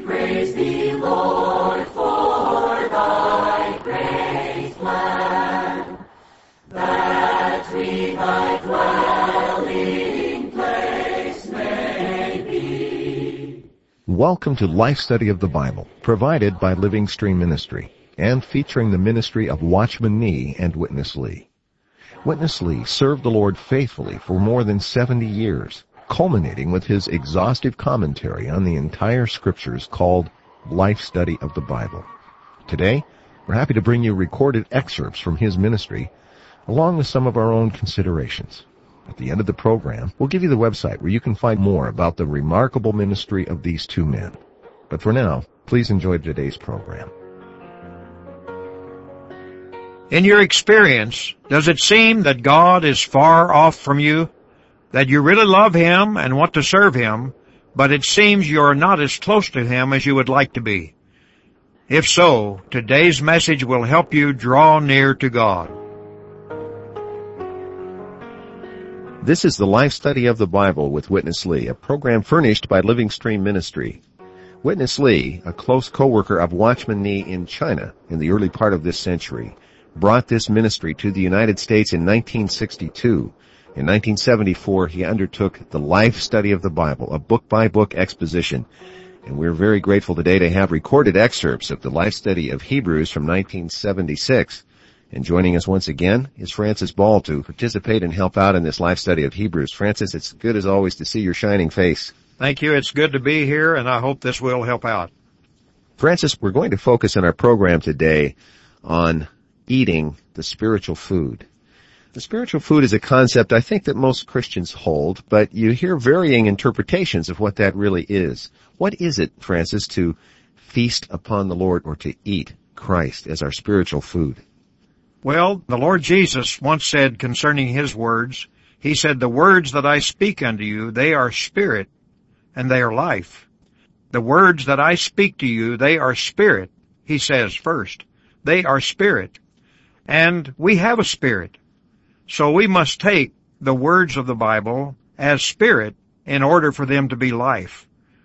praise thee, Lord, for thy great plan, that we thy dwelling place may be. Welcome to Life Study of the Bible, provided by Living Stream Ministry, and featuring the ministry of Watchman Nee and Witness Lee. Witness Lee served the Lord faithfully for more than 70 years, culminating with his exhaustive commentary on the entire Scriptures called Life Study of the Bible. Today, we're happy to bring you recorded excerpts from his ministry, along with some of our own considerations. At the end of the program, we'll give you the website where you can find more about the remarkable ministry of these two men. But for now, please enjoy today's program. In your experience, does it seem that God is far off from you? That you really love Him and want to serve Him, but it seems you are not as close to Him as you would like to be? If so, today's message will help you draw near to God. This is the Life Study of the Bible with Witness Lee, a program furnished by Living Stream Ministry. Witness Lee, a close co-worker of Watchman Nee in China in the early part of this century, brought this ministry to the United States in 1962. In 1974, he undertook the Life Study of the Bible, a book-by-book exposition. And we're very grateful today to have recorded excerpts of the Life Study of Hebrews from 1976. And joining us once again is Francis Ball to participate and help out in this Life Study of Hebrews. Francis, it's good as always to see your shining face. Thank you. It's good to be here, and I hope this will help out. Francis, we're going to focus in our program today on eating the spiritual food. The spiritual food is a concept I think that most Christians hold, but you hear varying interpretations of what that really is. What is it, Francis, to feast upon the Lord or to eat Christ as our spiritual food? Well, the Lord Jesus once said concerning His words, He said, "The words that I speak unto you, they are spirit and they are life." The words that I speak to you, they are spirit, He says first. They are spirit. And we have a spirit. So we must take the words of the Bible as spirit in order for them to be life.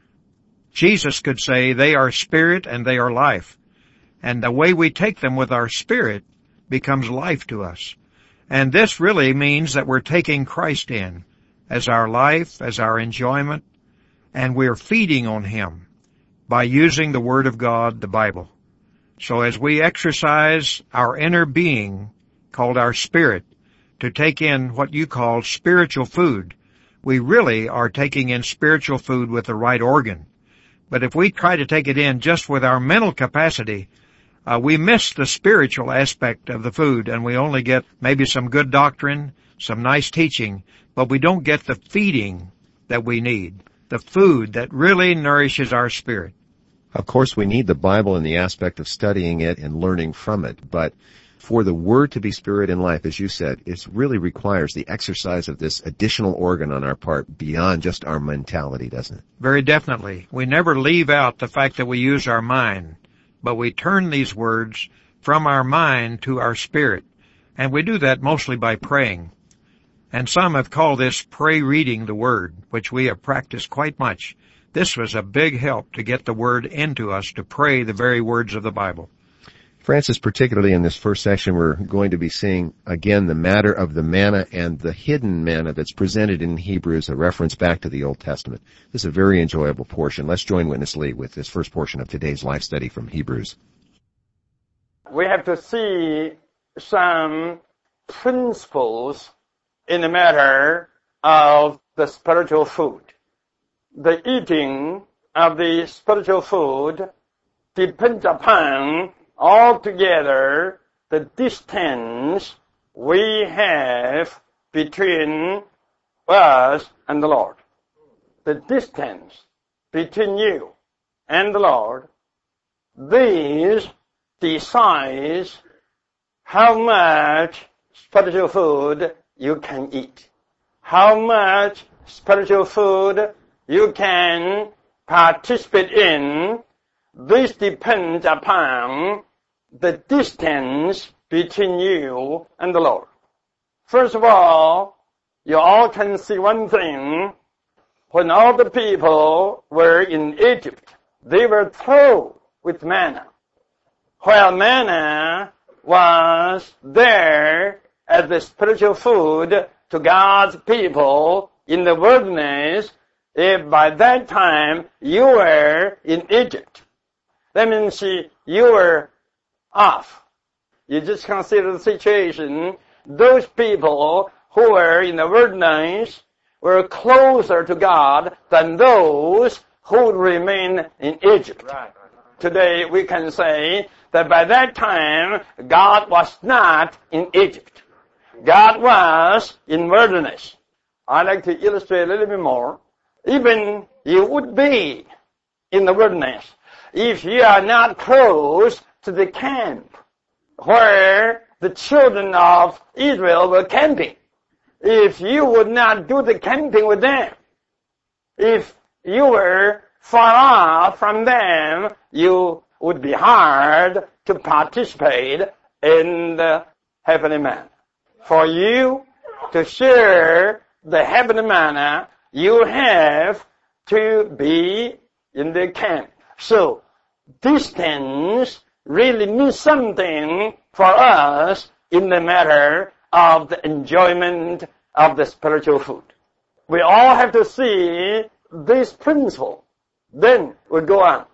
Jesus could say they are spirit and they are life. And the way we take them with our spirit becomes life to us. And this really means that we're taking Christ in as our life, as our enjoyment, and we're feeding on Him by using the Word of God, the Bible. So as we exercise our inner being, called our spirit, to take in what you call spiritual food, we really are taking in spiritual food with the right organ. But if we try to take it in just with our mental capacity, we miss the spiritual aspect of the food, and we only get maybe some good doctrine, some nice teaching, but we don't get the feeding that we need, the food that really nourishes our spirit. Of course, we need the Bible in the aspect of studying it and learning from it, but for the Word to be spirit and life, as you said, it really requires the exercise of this additional organ on our part beyond just our mentality, doesn't it? Very definitely. We never leave out the fact that we use our mind, but we turn these words from our mind to our spirit, and we do that mostly by praying. And some have called this pray-reading the Word, which we have practiced quite much. This was a big help to get the Word into us, to pray the very words of the Bible. Francis, particularly in this first section, we're going to be seeing again the matter of the manna and the hidden manna that's presented in Hebrews, a reference back to the Old Testament. This is a very enjoyable portion. Let's join Witness Lee with this first portion of today's life study from Hebrews. We have to see some principles in the matter of the spiritual food. The eating of the spiritual food depends upon altogether the distance we have between us and the Lord. The distance between you and the Lord, this decides how much spiritual food you can eat, how much spiritual food you can participate in. This depends upon the distance between you and the Lord. First of all, you all can see one thing. When all the people were in Egypt, they were through with manna. While manna was there as the spiritual food to God's people in the wilderness, if by that time you were in Egypt, that means you were off. You just consider the situation. Those people who were in the wilderness were closer to God than those who would remain in Egypt. Right. Today we can say that by that time God was not in Egypt. God was in wilderness. I'd like to illustrate a little bit more. Even you would be in the wilderness if you are not close to the camp where the children of Israel were camping. If you would not do the camping with them, if you were far off from them, you would be hard to participate in the heavenly manna. For you to share the heavenly manna, you have to be in the camp. So, distance really means something for us in the matter of the enjoyment of the spiritual food. We all have to see this principle. Then we go on.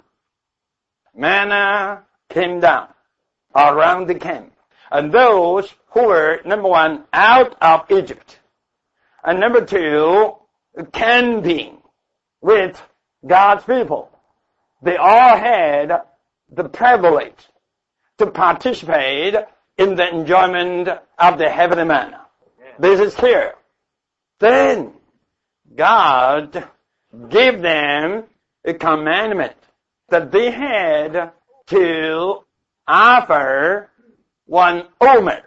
Manna came down around the camp. And those who were, number one, out of Egypt, and number two, camping with God's people, they all had the privilege to participate in the enjoyment of the heavenly manna. This is clear. Then God gave them a commandment that they had to offer 1 omer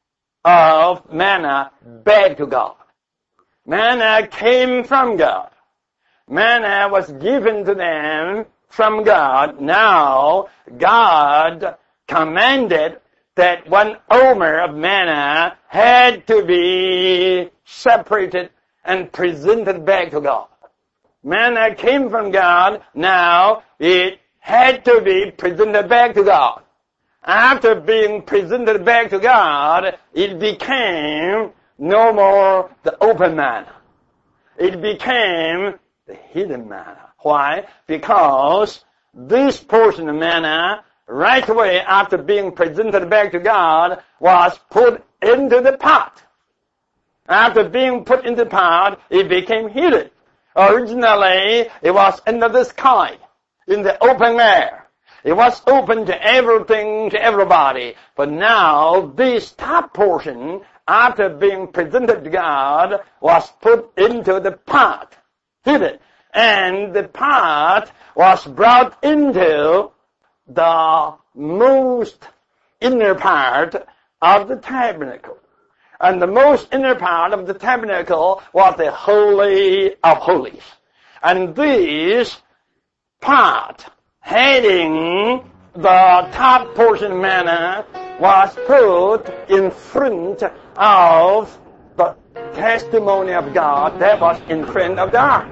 of manna back to God. Manna came from God. Manna was given to them from God. Now, God commanded that 1 omer of manna had to be separated and presented back to God. Manna came from God. Now, it had to be presented back to God. After being presented back to God, it became no more the open manna. It became the hidden manna. Why? Because this portion of manna, right away after being presented back to God, was put into the pot. After being put into the pot, it became hidden. Originally, it was under the sky, in the open air. It was open to everything, to everybody. But now, this top portion, after being presented to God, was put into the pot, hidden. And the pot was brought into the most inner part of the tabernacle. And the most inner part of the tabernacle was the Holy of Holies. And this pot, heading the top portion manna, was put in front of the testimony of God that was in front of the ark.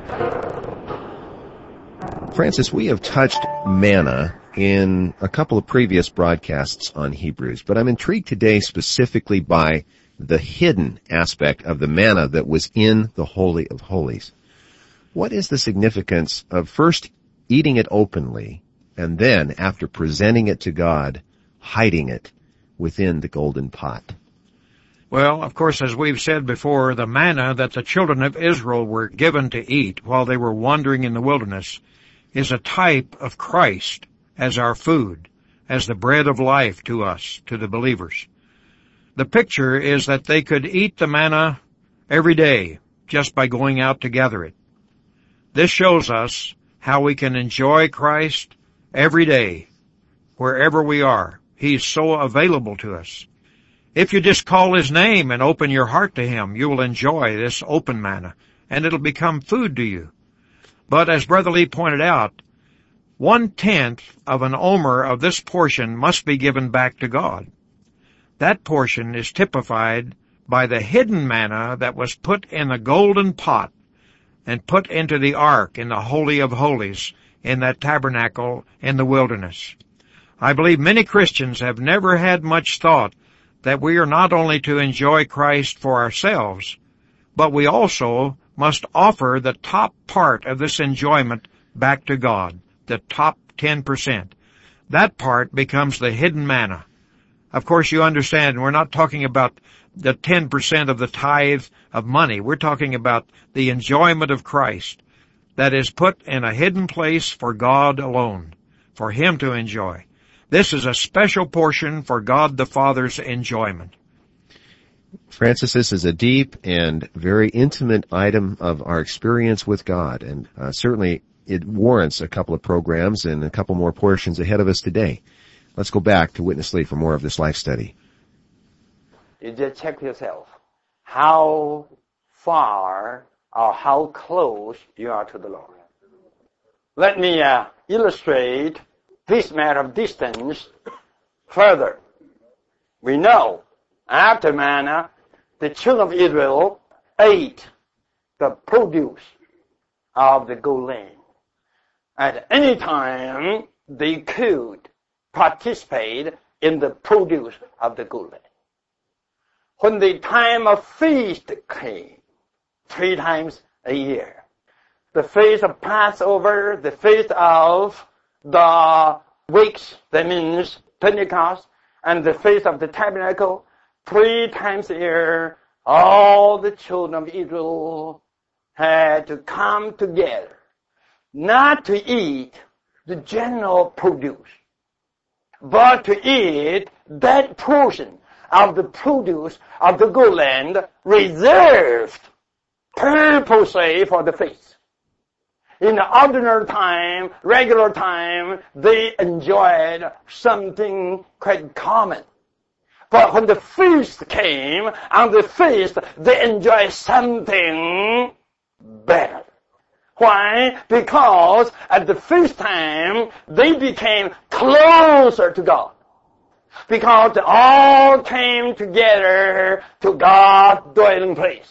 Francis, we have touched manna in a couple of previous broadcasts on Hebrews, but I'm intrigued today specifically by the hidden aspect of the manna that was in the Holy of Holies. What is the significance of first eating it openly and then, after presenting it to God, hiding it within the golden pot? Well, of course, as we've said before, the manna that the children of Israel were given to eat while they were wandering in the wilderness is a type of Christ as our food, as the bread of life to us, to the believers. The picture is that they could eat the manna every day just by going out to gather it. This shows us how we can enjoy Christ every day, wherever we are. He's so available to us. If you just call His name and open your heart to Him, you will enjoy this open manna, and it'll become food to you. But as Brother Lee pointed out, 1/10 of an omer of this portion must be given back to God. That portion is typified by the hidden manna that was put in a golden pot and put into the ark in the Holy of Holies in that tabernacle in the wilderness. I believe many Christians have never had much thought that we are not only to enjoy Christ for ourselves, but we also must offer the top part of this enjoyment back to God, the top 10%. That part becomes the hidden manna. Of course, you understand, we're not talking about the 10% of the tithe of money. We're talking about the enjoyment of Christ that is put in a hidden place for God alone, for Him to enjoy. This is a special portion for God the Father's enjoyment. Francis, this is a deep and very intimate item of our experience with God, and certainly it warrants a couple of programs and a couple more portions ahead of us today. Let's go back to Witness Lee for more of this life study. You just check yourself how far or how close you are to the Lord. Let me illustrate this matter of distance further. We know after manna, the children of Israel ate the produce of the good land. At any time, they could participate in the produce of the good land. When the time of feast came, 3 times a year, the feast of Passover, the feast of the weeks, that means Pentecost, and the feast of the tabernacle, 3 times a year, all the children of Israel had to come together, not to eat the general produce, but to eat that portion of the produce of the good land reserved purposely for the feast. In the ordinary time, regular time, they enjoyed something quite common. But when the feast came, on the feast, they enjoyed something better. Why? Because at the feast time, they became closer to God. Because they all came together to God's dwelling place.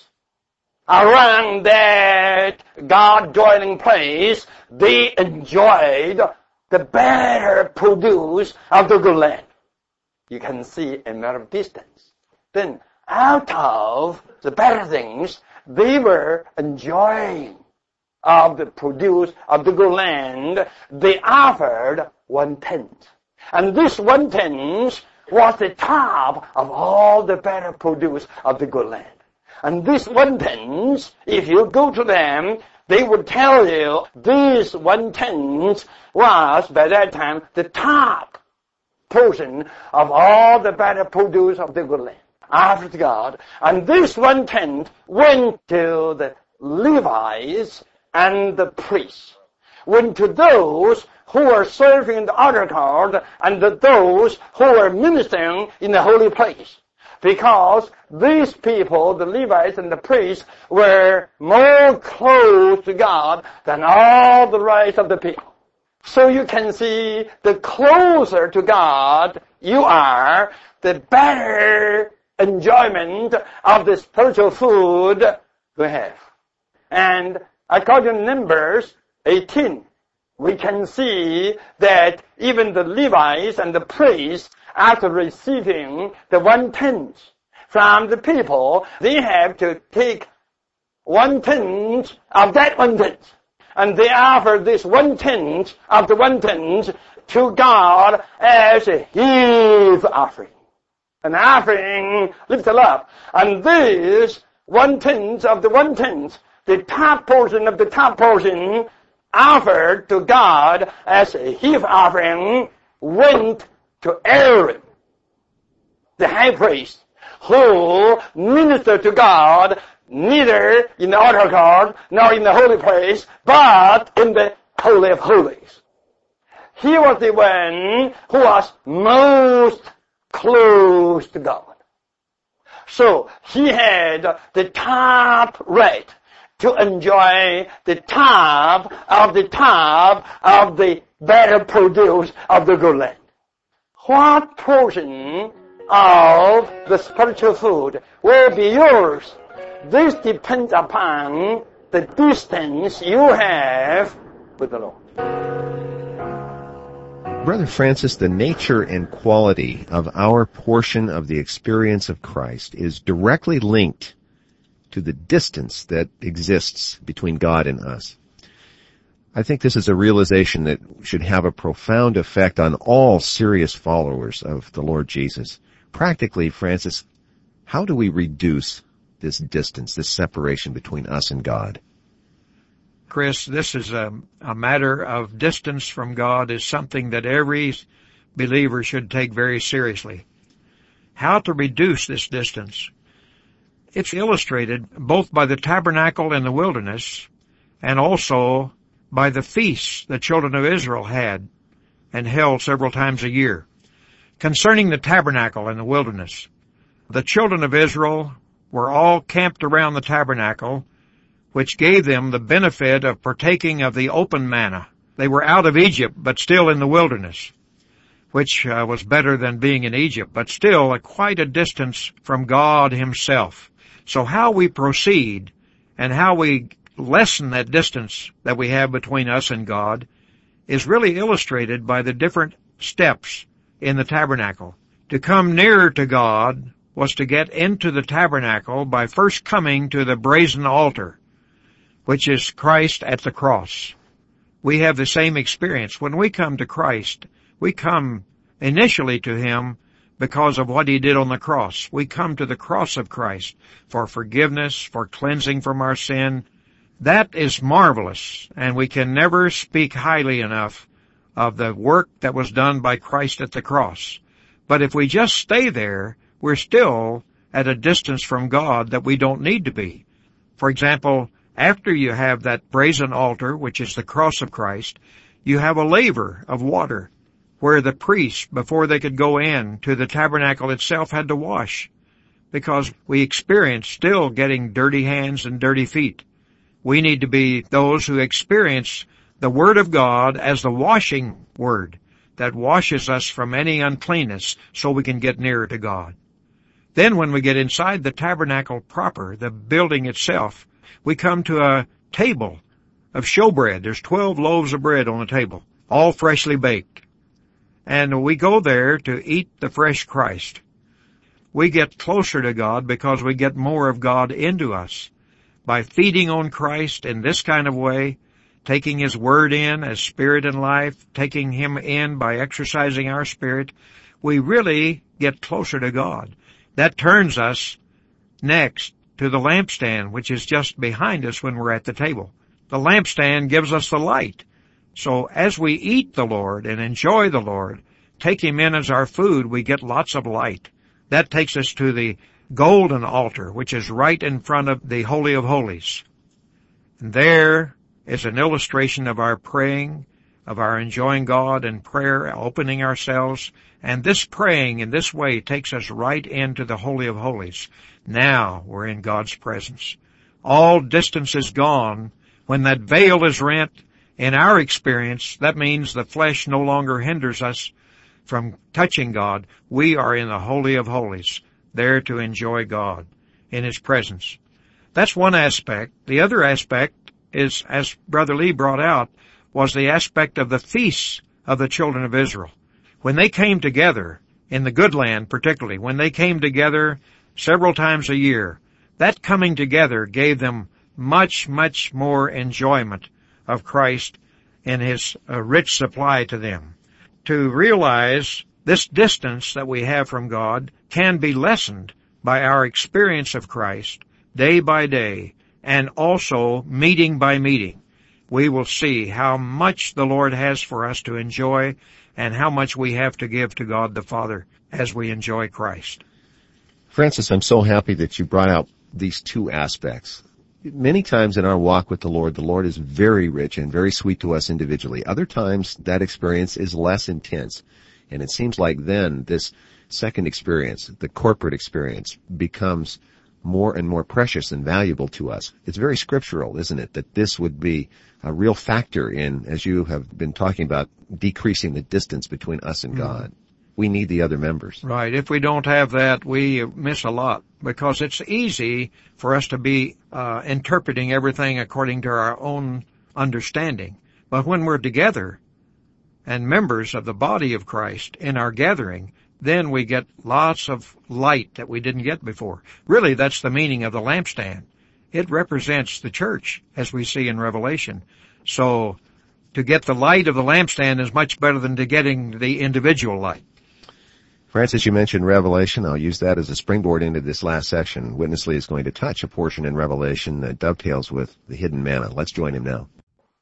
Around that God dwelling place, they enjoyed the better produce of the good land. You can see a matter of distance. Then, out of the better things, they were enjoying of the produce of the good land, they offered 1/10. And this 1/10 was the top of all the better produce of the good land. And this 1/10, if you go to them, they would tell you this 1/10 was, by that time, the top portion of all the better produce of the good land, after God. And this 1/10 went to the Levites and the priests, went to those who were serving in the altar court and those who were ministering in the holy place. Because these people, the Levites and the priests, were more close to God than all the rest of the people. So you can see, the closer to God you are, the better enjoyment of the spiritual food you have. And according to Numbers 18, we can see that even the Levites and the priests, after receiving the 1/10 from the people, they have to take 1/10 of that 1/10. And they offer this 1/10 of the 1/10 to God as a heave offering. An offering lifted up. And this 1/10 of the 1/10, the top portion of the top portion, offered to God as a heave offering, went to Aaron, the high priest, who ministered to God neither in the altar court nor in the holy place, but in the Holy of Holies. He was the one who was most close to God. So he had the top right to enjoy the top of the better produce of the good land. What portion of the spiritual food will be yours? This depends upon the distance you have with the Lord. Brother Francis, the nature and quality of our portion of the experience of Christ is directly linked to the distance that exists between God and us. I think this is a realization that should have a profound effect on all serious followers of the Lord Jesus. Practically, Francis, how do we reduce this distance, this separation between us and God? Chris, this is a matter of distance from God is something that every believer should take very seriously. How to reduce this distance? It's illustrated both by the tabernacle in the wilderness and also by the feasts the children of Israel had and held several times a year. Concerning the tabernacle in the wilderness, the children of Israel were all camped around the tabernacle, which gave them the benefit of partaking of the open manna. They were out of Egypt, but still in the wilderness, which was better than being in Egypt, but still quite a distance from God himself. So how we proceed and how we lessen that distance that we have between us and God is really illustrated by the different steps in the tabernacle. To come nearer to God was to get into the tabernacle by first coming to the brazen altar, which is Christ at the cross. We have the same experience. When we come to Christ, we come initially to him because of what he did on the cross. We come to the cross of Christ for forgiveness, for cleansing from our sin. That is marvelous, and we can never speak highly enough of the work that was done by Christ at the cross. But if we just stay there, we're still at a distance from God that we don't need to be. For example, after you have that brazen altar, which is the cross of Christ, you have a laver of water where the priests, before they could go in to the tabernacle itself, had to wash, because we experience still getting dirty hands and dirty feet. We need to be those who experience the Word of God as the washing Word that washes us from any uncleanness so we can get nearer to God. Then when we get inside the tabernacle proper, the building itself, we come to a table of showbread. There's 12 loaves of bread on the table, all freshly baked. And we go there to eat the fresh Christ. We get closer to God because we get more of God into us. By feeding on Christ in this kind of way, taking his word in as spirit and life, taking him in by exercising our spirit, we really get closer to God. That turns us next to the lampstand, which is just behind us when we're at the table. The lampstand gives us the light. So as we eat the Lord and enjoy the Lord, take him in as our food, we get lots of light. That takes us to the golden altar, which is right in front of the Holy of Holies. And there is an illustration of our praying, of our enjoying God and prayer, opening ourselves. And this praying in this way takes us right into the Holy of Holies. Now we're in God's presence. All distance is gone. When that veil is rent, in our experience, that means the flesh no longer hinders us from touching God. We are in the Holy of Holies, there to enjoy God in his presence. That's one aspect. The other aspect is, as Brother Lee brought out, was the aspect of the feasts of the children of Israel. When they came together, in the good land particularly, when they came together several times a year, that coming together gave them much, much more enjoyment of Christ in his rich supply to them. To realize this distance that we have from God can be lessened by our experience of Christ day by day and also meeting by meeting. We will see how much the Lord has for us to enjoy and how much we have to give to God the Father as we enjoy Christ. Francis, I'm so happy that you brought out these two aspects. Many times in our walk with the Lord is very rich and very sweet to us individually. Other times that experience is less intense. And it seems like then this second experience, the corporate experience, becomes more and more precious and valuable to us. It's very scriptural, isn't it, that this would be a real factor in, as you have been talking about, decreasing the distance between us and God. We need the other members. Right. If we don't have that, we miss a lot, because it's easy for us to be interpreting everything according to our own understanding. But when we're together, and members of the body of Christ in our gathering, then we get lots of light that we didn't get before. Really, that's the meaning of the lampstand. It represents the church, as we see in Revelation. So, to get the light of the lampstand is much better than to getting the individual light. Francis, you mentioned Revelation. I'll use that as a springboard into this last section. Witness Lee is going to touch a portion in Revelation that dovetails with the hidden manna. Let's join him now.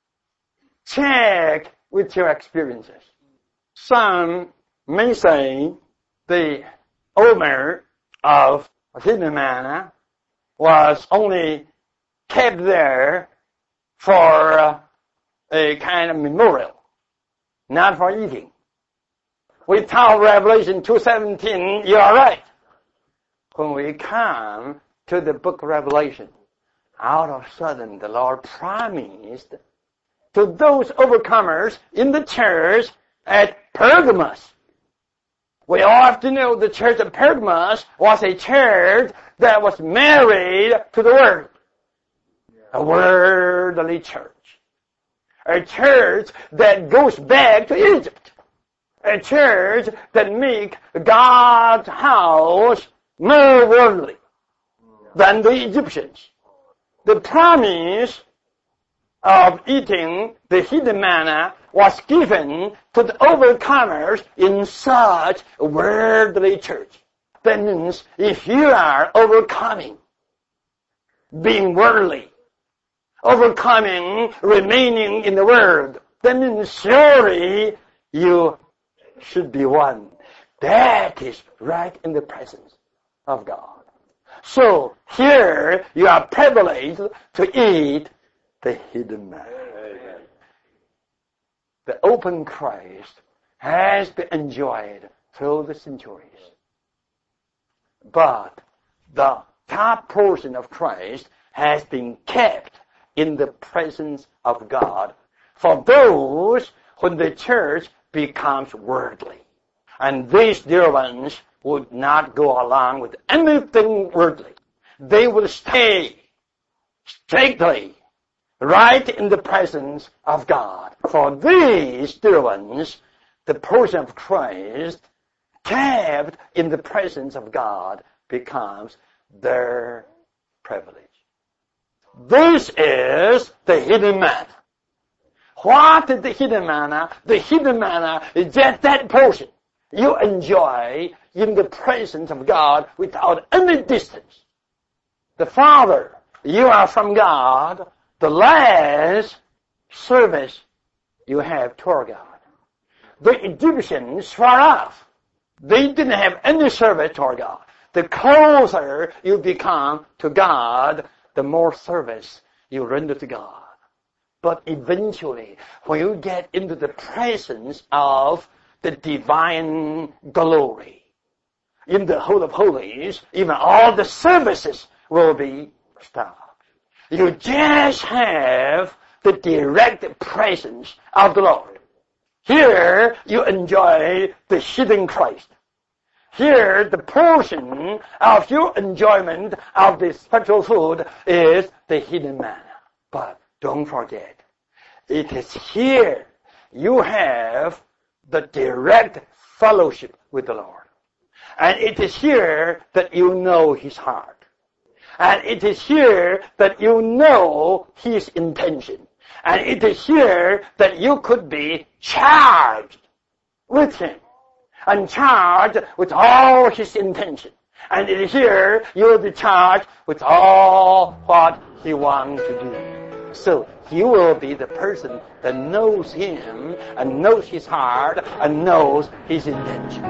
Check with your experiences. Some may say the owner of hidden manna was only kept there for a kind of memorial, not for eating. Without Revelation 2:17, you are right. When we come to the book of Revelation, out of sudden the Lord promised to those overcomers in the church at Pergamos. We all have to know the church of Pergamos was a church that was married to the Word. A worldly church. A church that goes back to Egypt. A church that make God's house more worldly than the Egyptians. The promise of eating the hidden manna was given to the overcomers in such a worldly church. That means if you are overcoming, being worldly, overcoming, remaining in the world, that means surely you should be one that is right in the presence of God. So here you are privileged to eat the hidden manna. The open Christ has been enjoyed through the centuries. But the top portion of Christ has been kept in the presence of God for those when the church becomes worldly. And these dear ones would not go along with anything worldly. They will stay strictly right in the presence of God. For these dear ones, the portion of Christ kept in the presence of God becomes their privilege. This is the hidden manna. What is the hidden manna? The hidden manna is just that portion you enjoy in the presence of God without any distance. The farther you are from God, the less service you have toward God. The Egyptians far off, they didn't have any service toward God. The closer you become to God, the more service you render to God. But eventually, when you get into the presence of the divine glory, in the Holy of Holies, even all the services will be stopped. You just have the direct presence of the Lord. Here, you enjoy the hidden Christ. Here, the portion of your enjoyment of the spiritual food is the hidden manna. But don't forget, it is here you have the direct fellowship with the Lord. And it is here that you know His heart. And it is here that you know His intention. And it is here that you could be charged with Him. And charged with all His intention. And it is here you will be charged with all what He wants to do. So you will be the person that knows Him and knows His heart and knows His intention.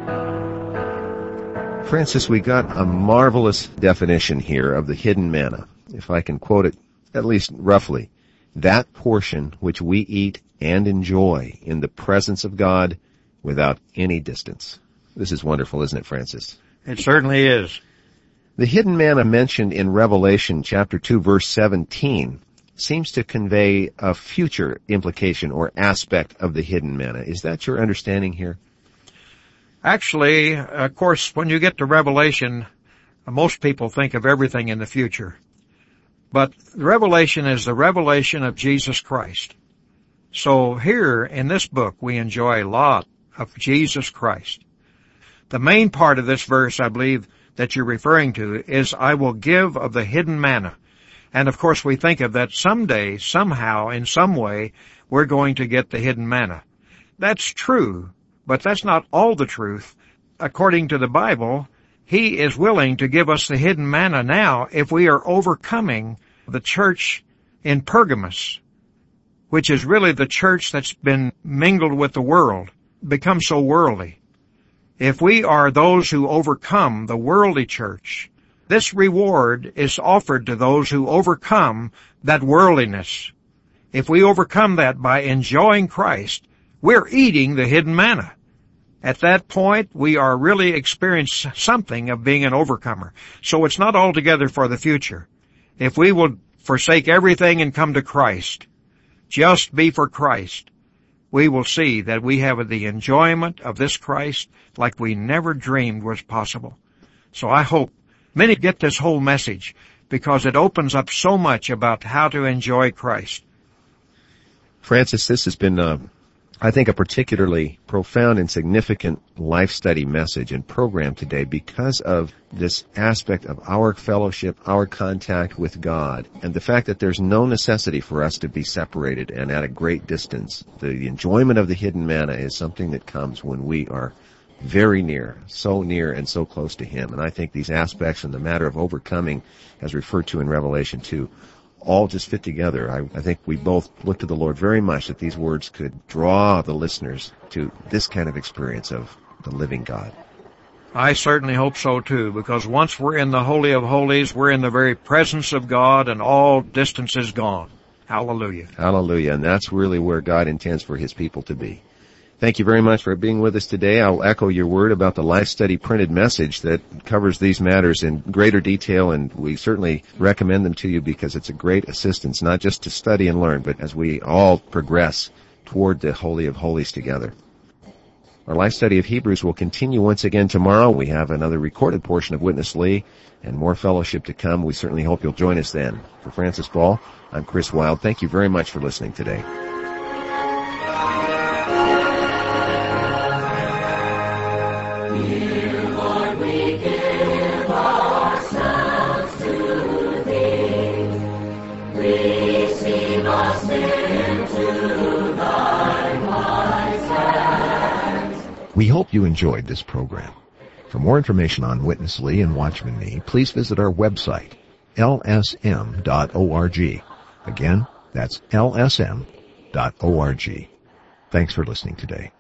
Francis, we got a marvelous definition here of the hidden manna. If I can quote it, at least roughly, that portion which we eat and enjoy in the presence of God without any distance. This is wonderful, isn't it, Francis? It certainly is. The hidden manna mentioned in Revelation chapter 2, verse 17 seems to convey a future implication or aspect of the hidden manna. Is that your understanding here? Actually, of course, when you get to Revelation, most people think of everything in the future. But Revelation is the revelation of Jesus Christ. So here in this book we enjoy a lot of Jesus Christ. The main part of this verse, I believe, that you're referring to is, I will give of the hidden manna. And of course we think of that someday, somehow, in some way, we're going to get the hidden manna. That's true, but that's not all the truth. According to the Bible, He is willing to give us the hidden manna now if we are overcoming the church in Pergamos, which is really the church that's been mingled with the world, become so worldly. If we are those who overcome the worldly church, this reward is offered to those who overcome that worldliness. If we overcome that by enjoying Christ, we're eating the hidden manna. At that point, we are really experiencing something of being an overcomer. So it's not altogether for the future. If we will forsake everything and come to Christ, just be for Christ, we will see that we have the enjoyment of this Christ like we never dreamed was possible. So I hope many get this whole message, because it opens up so much about how to enjoy Christ. Francis, this has been, I think, a particularly profound and significant life study message and program today because of this aspect of our fellowship, our contact with God, and the fact that there's no necessity for us to be separated and at a great distance. The enjoyment of the hidden manna is something that comes when we are very near and so close to Him. And I think these aspects and the matter of overcoming, as referred to in Revelation 2, all just fit together. I think we both look to the Lord very much that these words could draw the listeners to this kind of experience of the living God. I certainly hope so too, because once we're in the Holy of Holies, we're in the very presence of God, and all distance is gone. Hallelujah. Hallelujah. And that's really where God intends for His people to be. Thank you very much for being with us today. I'll echo your word about the Life Study printed message that covers these matters in greater detail, and we certainly recommend them to you because it's a great assistance, not just to study and learn, but as we all progress toward the Holy of Holies together. Our Life Study of Hebrews will continue once again tomorrow. We have another recorded portion of Witness Lee and more fellowship to come. We certainly hope you'll join us then. For Francis Ball, I'm Chris Wilde. Thank you very much for listening today. We hope you enjoyed this program. For more information on Witness Lee and Watchman Nee, please visit our website, lsm.org. Again, that's lsm.org. Thanks for listening today.